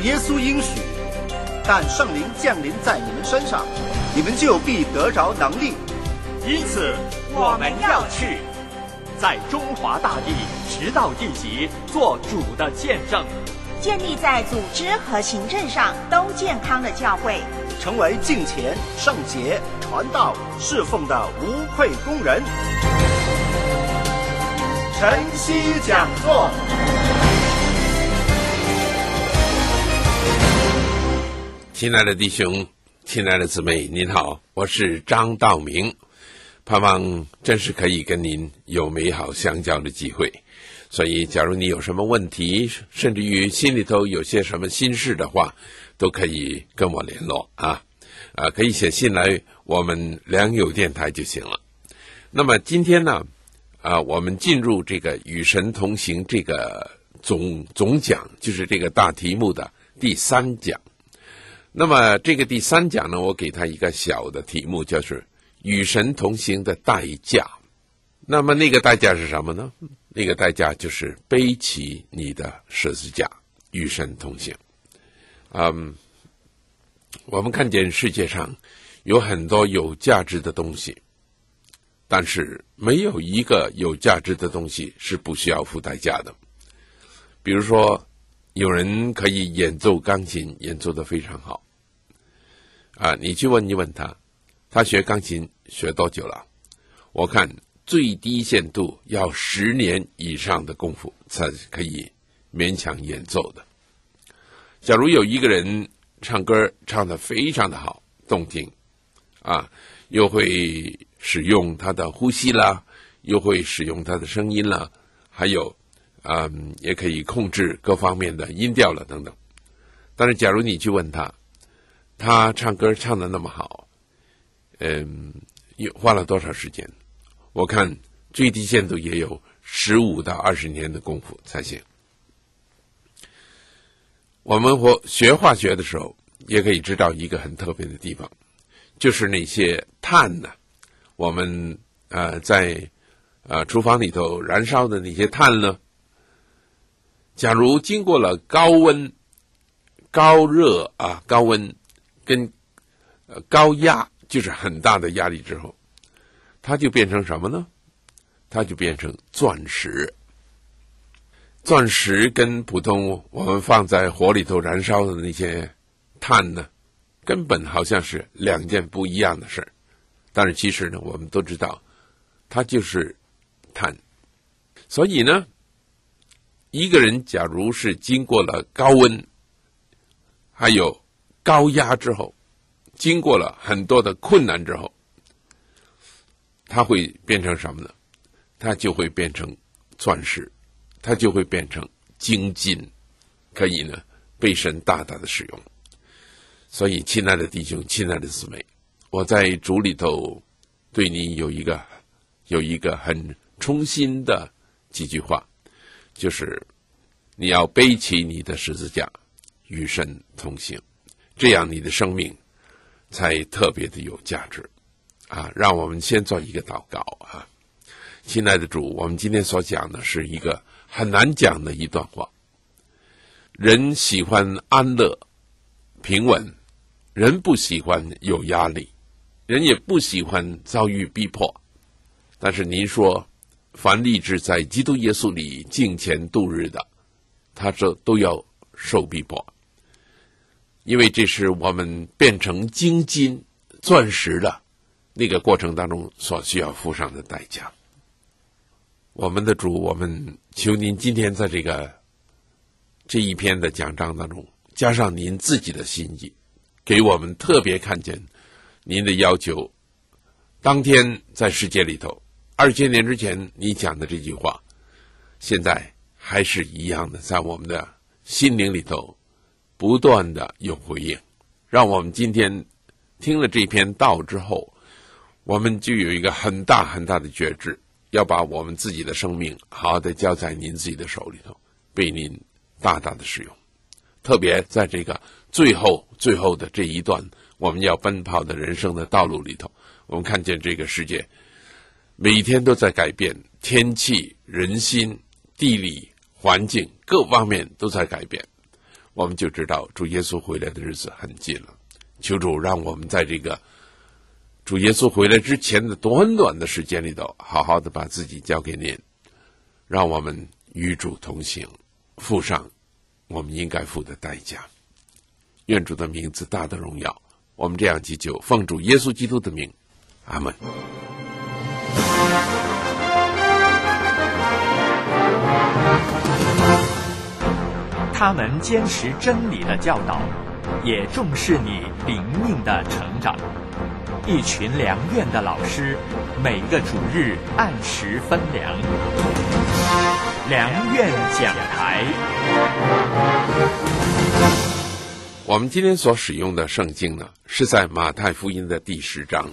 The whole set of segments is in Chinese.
耶稣应许，但圣灵降临在你们身上，你们就必得着能力。 因此，我们要去，在中华大地直到地极，做主的见证， 建立在组织和行政上都健康的教会， 成为敬虔、圣洁、传道、侍奉的无愧工人。晨曦讲座。 亲爱的弟兄，亲爱的姊妹，您好，我是张道明，盼望真是可以跟您有美好相交的机会。所以假如你有什么问题，甚至于心里头有些什么心事的话，都可以跟我联络可以写信来我们良友电台就行了。那么今天呢我们进入这个与神同行这个总讲，就是这个大题目的第3讲。那么这个第3讲呢，我给他一个小的题目，就是与神同行的代价。那么那个代价是什么呢？那个代价就是背起你的十字架，与神同行。我们看见世界上有很多有价值的东西，但是没有一个有价值的东西是不需要付代价的。比如说，有人可以演奏钢琴，演奏得非常好你去问一问他学钢琴学多久了？我看最低限度要10年以上的功夫才可以勉强演奏的。假如有一个人唱歌唱得非常的好，动听又会使用他的呼吸啦，又会使用他的声音啦，还有也可以控制各方面的音调了等等。但是假如你去问他唱歌唱得那么好，花了多少时间？我看最低限度也有15到20年的功夫才行。我们学化学的时候也可以知道一个很特别的地方，就是那些碳呢，我们在厨房里头燃烧的那些碳呢，假如经过了高温、高热高温跟高压，就是很大的压力之后，它就变成什么呢？它就变成钻石。钻石跟普通我们放在火里头燃烧的那些碳呢，根本好像是2件不一样的事。但是其实呢，我们都知道它就是碳。所以呢，一个人假如是经过了高温还有高压之后，经过了很多的困难之后，它会变成什么呢？它就会变成钻石，它就会变成精金，可以呢被神大大的使用。所以亲爱的弟兄，亲爱的姊妹，我在主里头对你有一个很衷心的几句话，就是你要背起你的十字架，与神同行，这样你的生命才特别的有价值让我们先做一个祷告亲爱的主，我们今天所讲的是一个很难讲的一段话。人喜欢安乐平稳，人不喜欢有压力，人也不喜欢遭遇逼迫。但是您说，凡立志在基督耶稣里敬虔度日的，他这都要受逼迫，因为这是我们变成精金钻石的那个过程当中所需要付上的代价。我们的主，我们求您今天在这一篇的讲章当中，加上您自己的心意，给我们特别看见您的要求。当天在世界里头2000年之前你讲的这句话，现在还是一样的在我们的心灵里头不断的有回应。让我们今天听了这篇道之后，我们就有一个很大很大的觉知，要把我们自己的生命好好的交在您自己的手里头，被您大大的使用。特别在这个最后的这一段我们要奔跑的人生的道路里头，我们看见这个世界每一天都在改变，天气、人心、地理、环境各方面都在改变。 我们就知道主耶稣回来的日子很近了。求主让我们在这个主耶稣回来之前的短短的时间里头，好好的把自己交给您，让我们与主同行，付上我们应该付的代价。愿主的名字大得荣耀。我们这样祈求，奉主耶稣基督的名，阿们。 他们坚持真理的教导，也重视你灵命的成长。一群良院的老师，每个主日按时分粮。良院讲台。 我们今天所使用的圣经呢，是在马太福音的第10章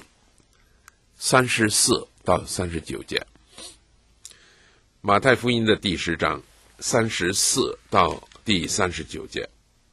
34到39节。马太福音的第10章34到第39节。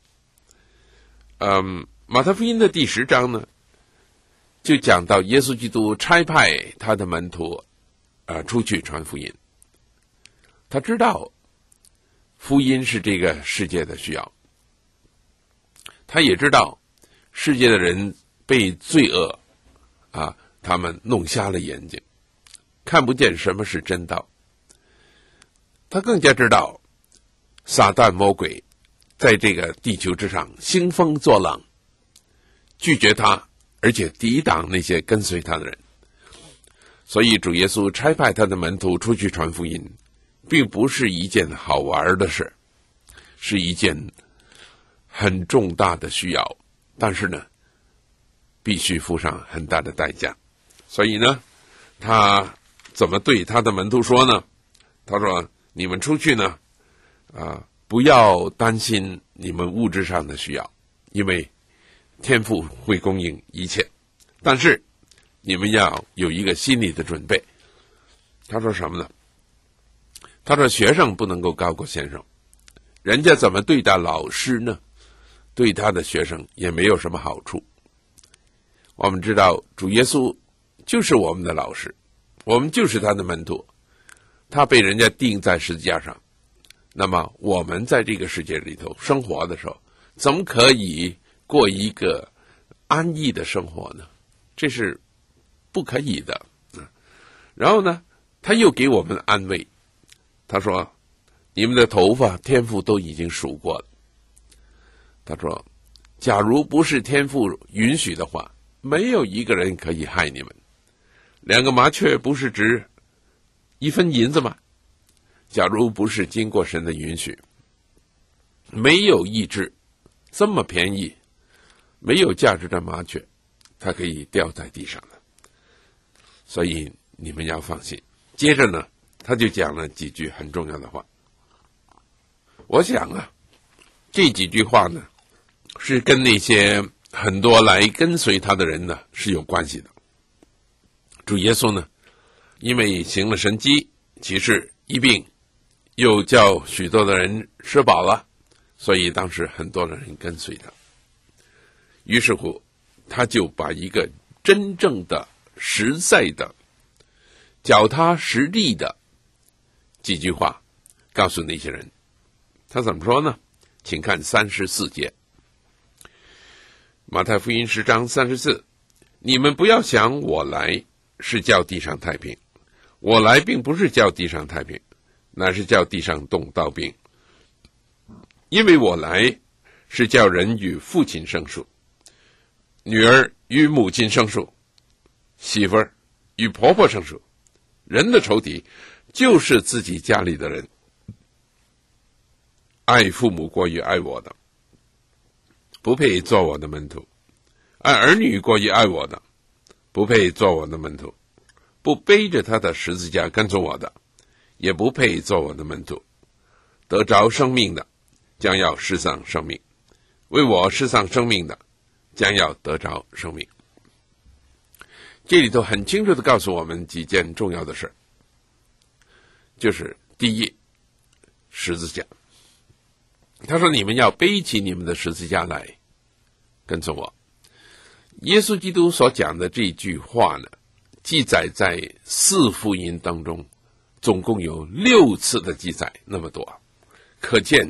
马太福音的第10章呢，就讲到耶稣基督差派他的门徒出去传福音。他知道福音是这个世界的需要，他也知道世界的人被罪恶他们弄瞎了眼睛，看不见什么是真道。他更加知道撒旦魔鬼在这个地球之上兴风作浪，拒绝他，而且抵挡那些跟随他的人。所以主耶稣差派他的门徒出去传福音，并不是一件好玩的事，是一件很重大的需要，但是呢，必须付上很大的代价。所以呢，他怎么对他的门徒说呢？他说：你们出去呢，不要担心你们物质上的需要，因为天父会供应一切，但是你们要有一个心理的准备。他说什么呢？他说学生不能够高过先生，人家怎么对待老师呢？对他的学生也没有什么好处。我们知道主耶稣就是我们的老师，我们就是他的门徒，他被人家钉在十字架上，那么我们在这个世界里头生活的时候，怎么可以过一个安逸的生活呢？这是不可以的。然后呢，他又给我们安慰，他说你们的头发天父都已经数过了。他说假如不是天父允许的话，没有一个人可以害你们。2个麻雀不是值1分银子吗？假如不是经过神的允许，没有一只这么便宜没有价值的麻雀它可以掉在地上的，所以你们要放心。接着呢，他就讲了几句很重要的话。我想这几句话呢，是跟那些很多来跟随他的人呢是有关系的。主耶稣呢，因为行了神迹奇事医病，又叫许多的人吃饱了，所以当时很多的人跟随他。于是乎他就把一个真正的实在的脚踏实地的几句话告诉那些人。他怎么说呢？请看34节，马太福音10章34，你们不要想我来是叫地上太平，我来并不是叫地上太平，乃是叫地上动刀兵。因为我来是叫人与父亲生疏，女儿与母亲生疏，媳妇儿与婆婆生疏。人的仇敌就是自己家里的人。爱父母过于爱我的，不配做我的门徒；爱儿女过于爱我的，不配做我的门徒；不背着他的十字架跟从我的，也不配做我的门徒。得着生命的，将要失丧生命；为我失丧生命的，将要得着生命。这里头很清楚地告诉我们几件重要的事，就是第一，十字架。他说你们要背起你们的十字架来跟从我。耶稣基督所讲的这句话呢，记载在4福音当中，总共有6次的记载，那么多，可见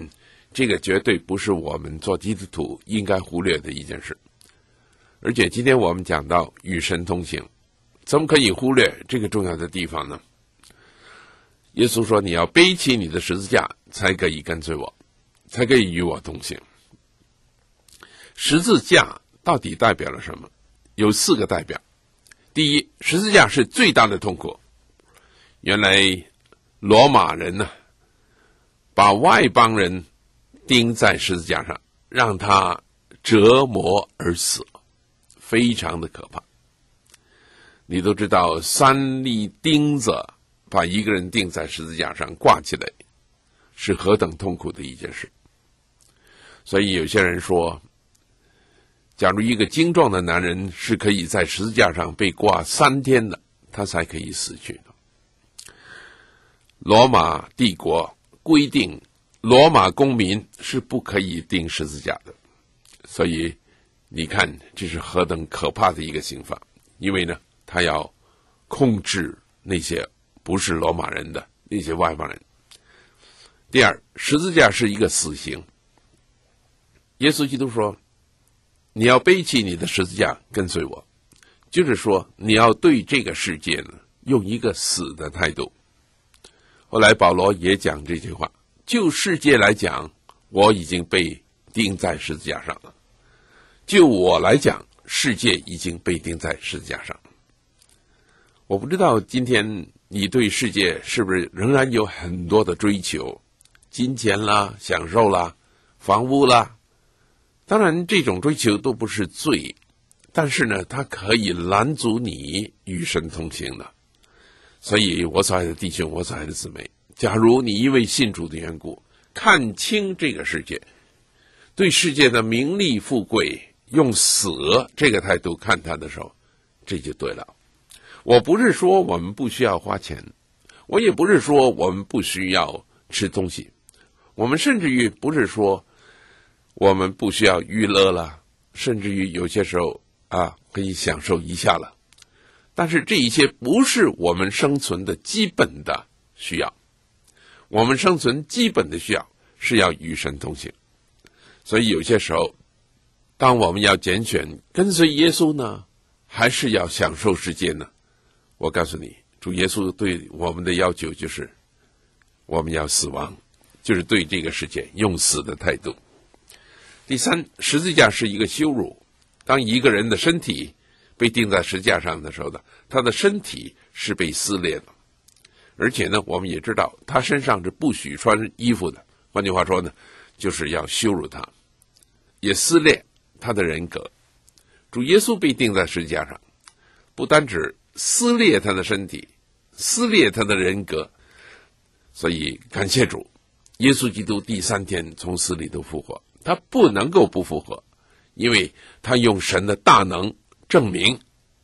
这个绝对不是我们做基督徒应该忽略的一件事。而且今天我们讲到与神同行，怎么可以忽略这个重要的地方呢？耶稣说，你要背起你的十字架才可以跟随我，才可以与我同行。十字架到底代表了什么？有4个代表。第一，十字架是最大的痛苦。原来罗马人呢，把外邦人钉在十字架上，让他折磨而死，非常的可怕。你都知道3粒钉子把一个人钉在十字架上挂起来，是何等痛苦的一件事。所以有些人说，假如一个精壮的男人是可以在十字架上被挂3天的，他才可以死去的。罗马帝国规定罗马公民是不可以钉十字架的，所以你看这是何等可怕的一个刑罚。因为呢，他要控制那些不是罗马人的那些外邦人。第二，十字架是一个死刑。耶稣基督说，你要背起你的十字架跟随我，就是说你要对这个世界呢用一个死的态度。后来保罗也讲这句话，就世界来讲，我已经被钉在十字架上了，就我来讲，世界已经被钉在十字架上。我不知道今天你对世界是不是仍然有很多的追求，金钱啦、享受啦、房屋啦。当然这种追求都不是罪，但是呢，它可以拦阻你与神同行的。所以我所爱的弟兄，我所爱的姊妹，假如你因为信主的缘故，看清这个世界，对世界的名利富贵用死这个态度看它的时候，这就对了。我不是说我们不需要花钱，我也不是说我们不需要吃东西，我们甚至于不是说我们不需要娱乐了，甚至于有些时候可以享受一下了。但是这一切不是我们生存的基本的需要，我们生存基本的需要是要与神同行。所以有些时候，当我们要拣选跟随耶稣呢，还是要享受世界呢？我告诉你，主耶稣对我们的要求就是我们要死亡，就是对这个世界用死的态度。第三，十字架是一个羞辱。当一个人的身体被钉在十字架上的时候呢，他的身体是被撕裂的。而且呢，我们也知道他身上是不许穿衣服的，换句话说呢，就是要羞辱他，也撕裂他的人格。主耶稣被钉在十字架上，不单指撕裂他的身体，撕裂他的人格。所以感谢主，耶稣基督第3天从死里头复活，他不能够不复活，因为他用神的大能证明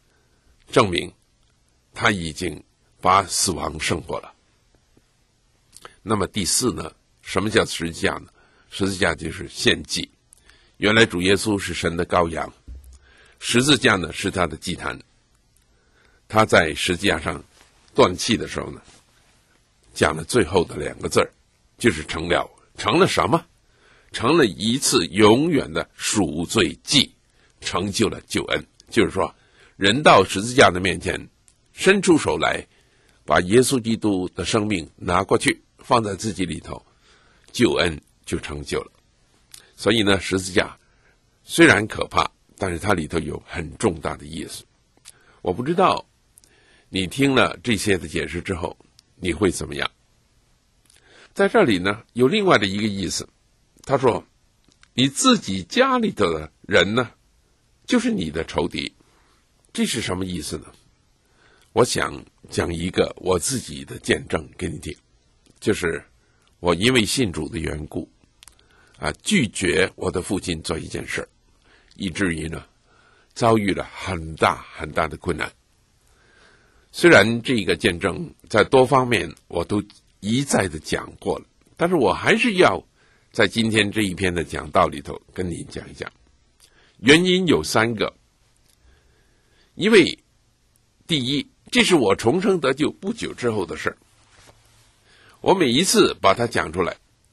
他已经把死亡胜过了。那么第4呢，什么叫十字架呢？十字架就是献祭。原来主耶稣是神的羔羊，十字架呢是他的祭坛。他在十字架上断气的时候呢，讲了最后的2个字，就是成了。成了什么？成了一次永远的赎罪祭，成就了救恩。就是说，人到十字架的面前，伸出手来，把耶稣基督的生命拿过去，放在自己里头，救恩就成就了。所以呢，十字架虽然可怕，但是它里头有很重大的意思。我不知道你听了这些的解释之后，你会怎么样？在这里呢，有另外的一个意思。他说，你自己家里头的人呢，就是你的仇敌。这是什么意思呢？我想讲一个我自己的见证给你听，就是我因为信主的缘故拒绝我的父亲做一件事，以至于呢遭遇了很大很大的困难。虽然这个见证在多方面我都一再的讲过了，但是我还是要在今天这一篇的讲道里头跟你讲一讲。原因有3个。因为第一，这是我重生得救不久之后的事，我每一次把它讲出来，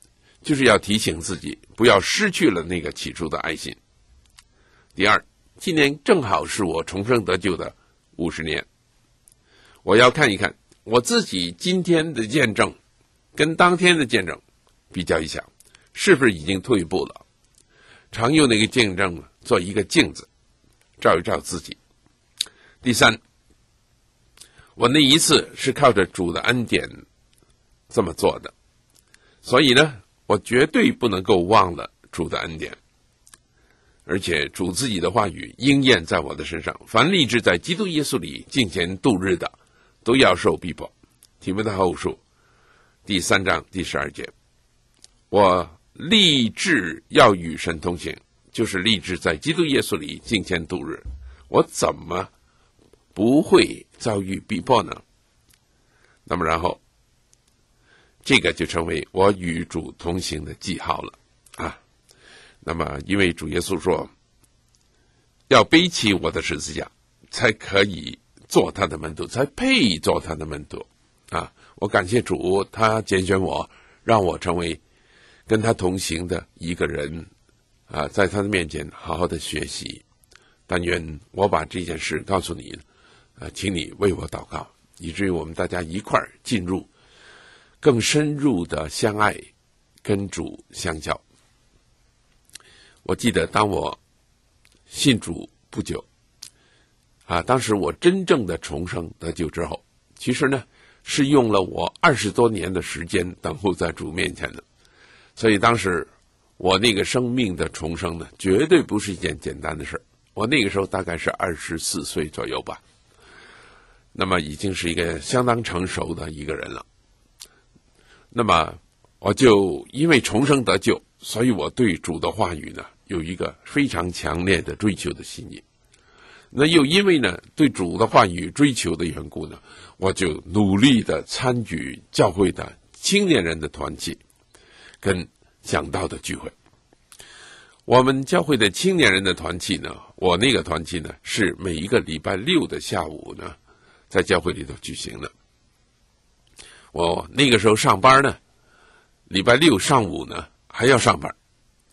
就是要提醒自己不要失去了那个起初的爱心。第二，今年正好是我重生得救的50年，我要看一看我自己今天的见证跟当天的见证比较一下，是不是已经退步了，常用那个见证做一个镜子，照一照自己。第三，我那一次是靠着主的恩典这么做的，所以呢，我绝对不能够忘了主的恩典，而且主自己的话语应验在我的身上，凡立志在基督耶稣里敬虔度日的，都要受逼迫。提摩太后书第3章第12节，我立志要与神同行，就是立志在基督耶稣里敬虔度日，我怎么不会遭遇逼迫呢？那么然后这个就成为我与主同行的记号了啊。那么因为主耶稣说要背起我的十字架才可以做他的门徒，才配做他的门徒啊。我感谢主，他拣选我，让我成为跟他同行的一个人啊，在他的面前好好的学习。但愿我把这件事告诉你请你为我祷告，以至于我们大家一块儿进入更深入的相爱，跟主相交。我记得当我信主不久当时我真正的重生得救之后，其实呢是用了我20多年的时间等候在主面前的，所以当时我那个生命的重生呢，绝对不是一件简单的事。我那个时候大概是24岁左右吧，那么已经是一个相当成熟的一个人了。那么我就因为重生得救，所以我对主的话语呢有一个非常强烈的追求的心意。那又因为呢对主的话语追求的缘故呢，我就努力的参与教会的青年人的团契跟讲道的聚会。我们教会的青年人的团契呢，我那个团契呢是每一个礼拜6的下午呢在教会里头举行的。我那个时候上班呢，礼拜6上午呢还要上班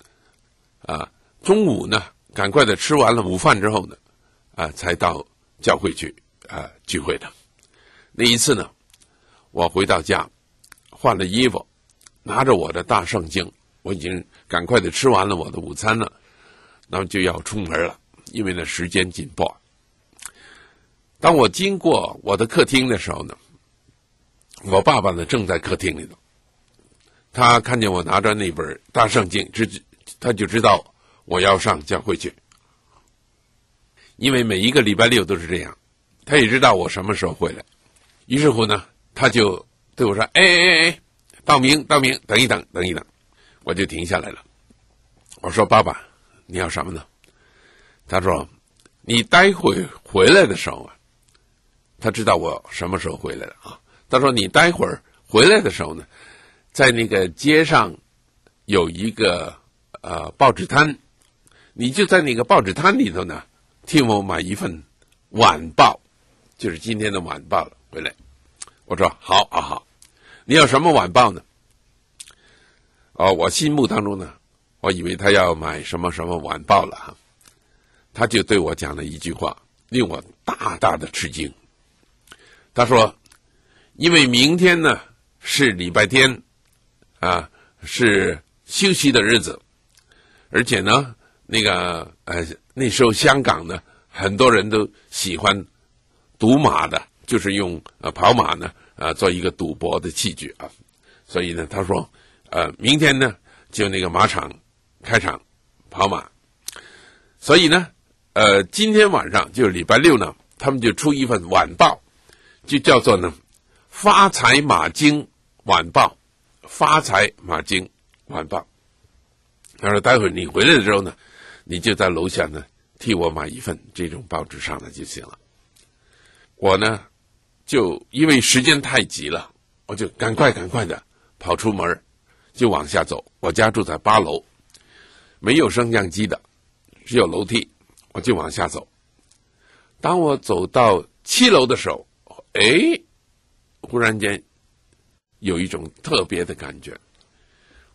中午呢赶快的吃完了午饭之后呢才到教会去聚会的。那一次呢，我回到家换了衣服，拿着我的大圣经，我已经赶快的吃完了我的午餐了，那么就要出门了，因为呢时间紧迫。当我经过我的客厅的时候呢，我爸爸呢正在客厅里头，他看见我拿着那本大圣经，他就知道我要上教会去，因为每一个礼拜6都是这样，他也知道我什么时候回来。于是乎呢，他就对我说：“哎，道明，等一等。”我就停下来了。我说：“爸爸，你要什么呢？”他说：“你待会回来的时候他知道我什么时候回来了他说：“你待会儿回来的时候呢，在那个街上有一个报纸摊，你就在那个报纸摊里头呢，替我买一份晚报，就是今天的晚报了。回来。”我说：“好。你要什么晚报呢？”我心目当中呢，我以为他要买什么什么晚报了他就对我讲了一句话，令我大大的吃惊。他说：“因为明天呢是礼拜天是休息的日子，而且呢那时候香港呢很多人都喜欢赌马的，就是用跑马呢做一个赌博的器具所以呢他说明天呢就那个马场开场跑马，所以呢今天晚上就是礼拜6呢，他们就出一份晚报，就叫做呢发财马经晚报。发财马经晚报。他说待会儿你回来的时候呢，你就在楼下呢替我买一份这种报纸上来就行了。我呢就因为时间太急了，我就赶快的跑出门，就往下走。我家住在8楼，没有升降机的，只有楼梯，我就往下走。当我走到7楼的时候，忽然间有一种特别的感觉。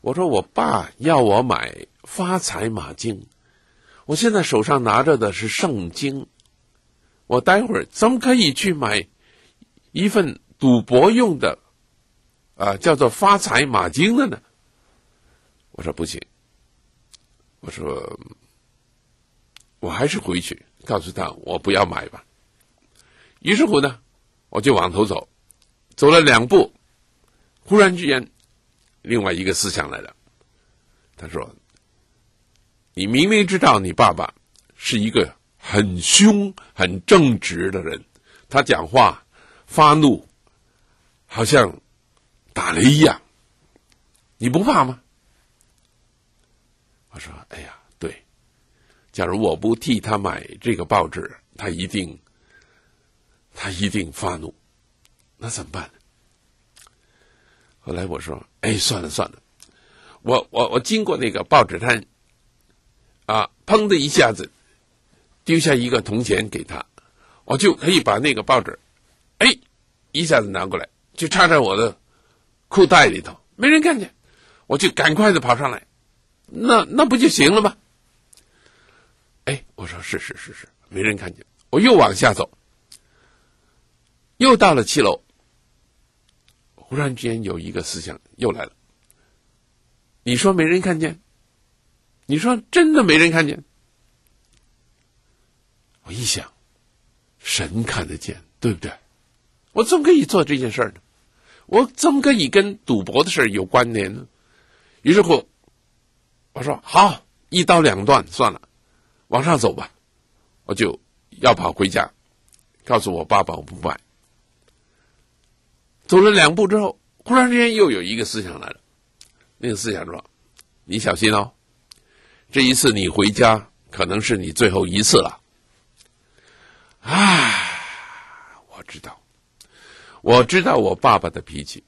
我说我爸要我买发财马经，我现在手上拿着的是圣经，我待会儿怎么可以去买一份赌博用的叫做发财马经的呢？我说不行，我说我还是回去告诉他我不要买吧。于是乎呢，我就往头走，走了2步，忽然之间另外一个思想来了。他说，你明明知道你爸爸是一个很凶很正直的人，他讲话发怒好像打雷一样，你不怕吗？我说哎呀，对，假如我不替他买这个报纸，他一定发怒，那怎么办呢？后来我说，哎，算了，我经过那个报纸摊砰的一下子丢下一个铜钱给他，我就可以把那个报纸一下子拿过来，就插在我的裤袋里头，没人看见，我就赶快的跑上来，那不就行了吗？我说是，没人看见，我又往下走，又到了7楼，忽然之间有一个思想又来了。你说没人看见？你说真的没人看见？我一想，神看得见，对不对？我怎么可以做这件事呢？我怎么可以跟赌博的事有关联呢？于是乎，我说好，一刀两断，算了，往上走吧。我就要跑回家，告诉我爸爸我不买。走了2步之后，忽然之间又有一个思想来了。那个思想说，你小心哦，这一次你回家可能是你最后一次了。我知道我爸爸的脾气，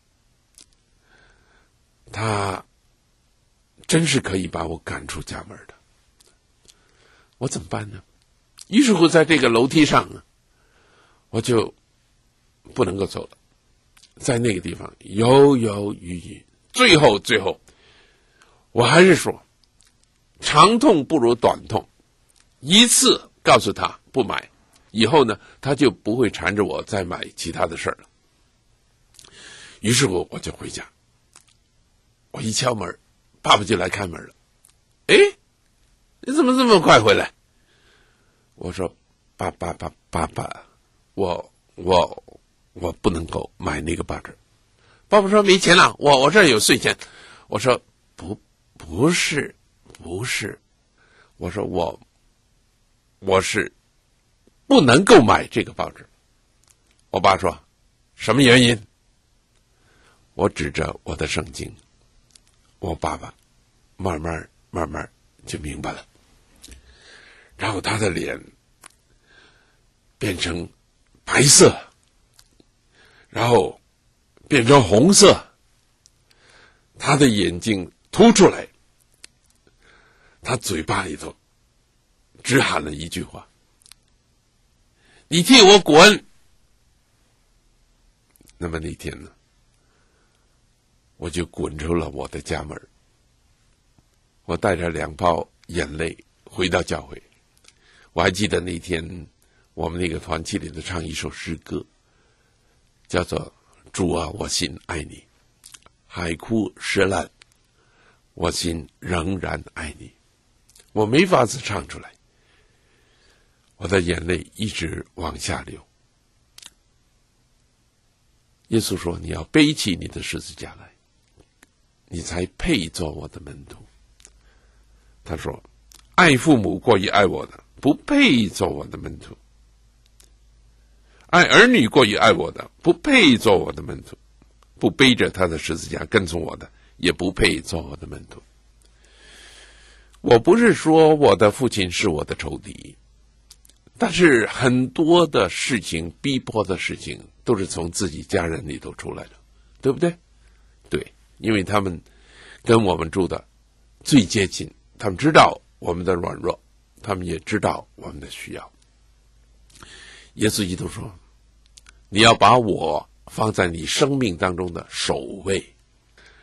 他真是可以把我赶出家门的。我怎么办呢？于是乎在这个楼梯上呢，我就不能够走了，在那个地方犹犹豫豫，最后我还是说，长痛不如短痛，一次告诉他不买，以后呢他就不会缠着我再买其他的事了。于是我就回家，我一敲门，爸爸就来开门了。你怎么这么快回来？我说爸爸，我不能够买那个报纸。爸爸说没钱了，我这儿有碎钱。我说不是，我说我是不能够买这个报纸。我爸说什么原因？我指着我的圣经，我爸爸慢慢就明白了，然后他的脸变成白色，然后变成红色，他的眼睛凸出来，他嘴巴里头只喊了一句话：你替我滚！那么那天呢，我就滚出了我的家门，我带着2泡眼泪回到教会。我还记得那天我们那个团契里头唱一首诗歌，叫做主啊，我心爱你，海枯石烂，我心仍然爱你。我没法子唱出来，我的眼泪一直往下流。耶稣说，你要背起你的十字架来，你才配做我的门徒。他说，爱父母过于爱我的，不配做我的门徒；爱儿女过于爱我的，不配做我的门徒；不背着他的十字架跟从我的，也不配做我的门徒。我不是说我的父亲是我的仇敌，但是很多的事情，逼迫的事情，都是从自己家人里头出来的，对不对？对，因为他们跟我们住的最接近，他们知道我们的软弱，他们也知道我们的需要。耶稣基督说，你要把我放在你生命当中的首位，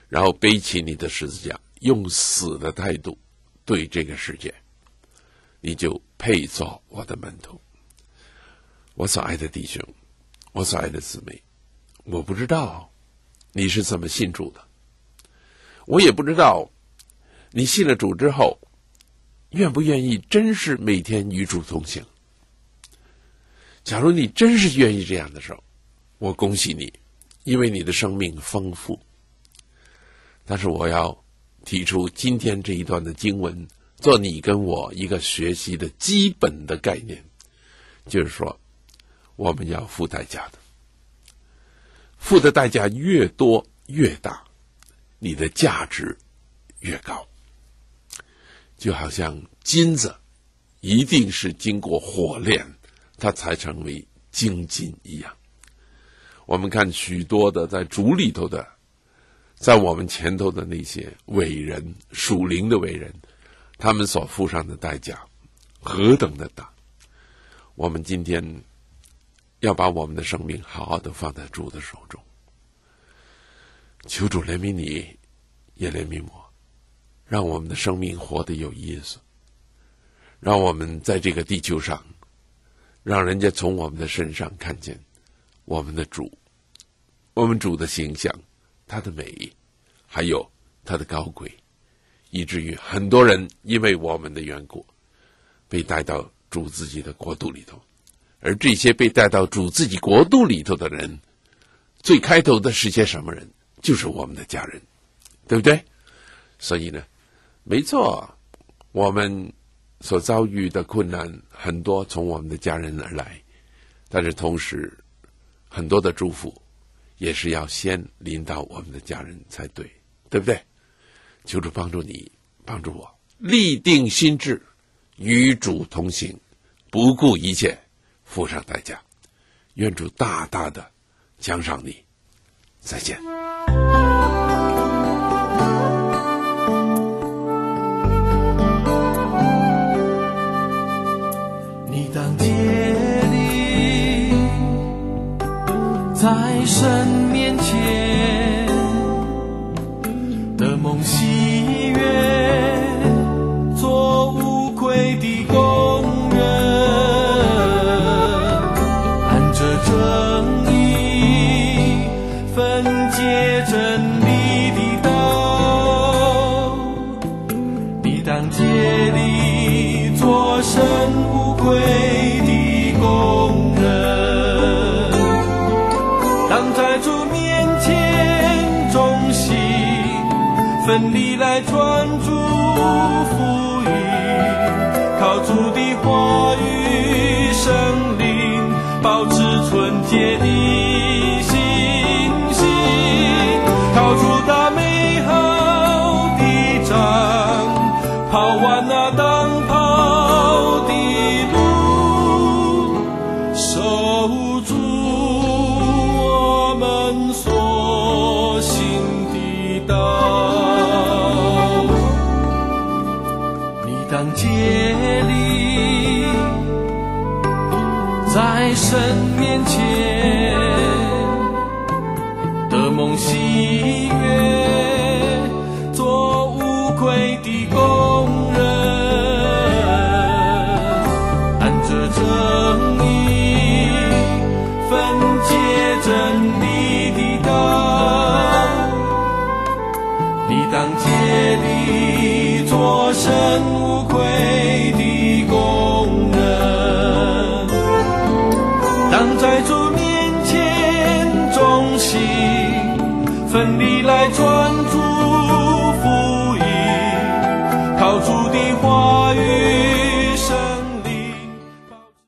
然后背起你的十字架，用死的态度对这个世界，你就配做我的门徒。我所爱的弟兄，我所爱的姊妹，我不知道你是怎么信主的，我也不知道你信了主之后愿不愿意真是每天与主同行。假如你真是愿意这样的时候，我恭喜你，因为你的生命丰富。但是我要提出今天这一段的经文，做你跟我一个学习的基本的概念，就是说我们要付代价的，付的代价越多越大，你的价值越高。就好像金子一定是经过火炼它才成为精金一样。我们看许多的在主里头的，在我们前头的那些伟人，属灵的伟人，他们所付上的代价何等的大。我们今天要把我们的生命好好的放在主的手中，求主怜悯你，也怜悯我，让我们的生命活得有意思，让我们在这个地球上，让人家从我们的身上看见我们的主，我们主的形象，他的美，还有他的高贵，以至于很多人因为我们的缘故被带到主自己的国度里头。而这些被带到主自己国度里头的人，最开头的是些什么人？就是我们的家人，对不对？所以呢，没错，我们所遭遇的困难很多从我们的家人而来，但是同时很多的祝福也是要先临到我们的家人才对，对不对？求主帮助你，帮助我，立定心志，与主同行，不顾一切，付上代价。愿主大大的奖赏你。再见。 你当竭力在神面前的梦喜悦，做无愧的工人，按着正义分解真理的道。你当竭力做神无愧的工人，当在主面前忠心奋力来传主福音，靠主的话语圣灵保持纯洁的信心，靠主打美好的仗，跑完那当跑的路，守住我们所行的道。你当竭力在神面前的梦喜悦，做无愧的工人，按着正义分解真理的道。你当竭力做神无愧的工人，当在主面前忠心奋力来传主福音，靠主的话语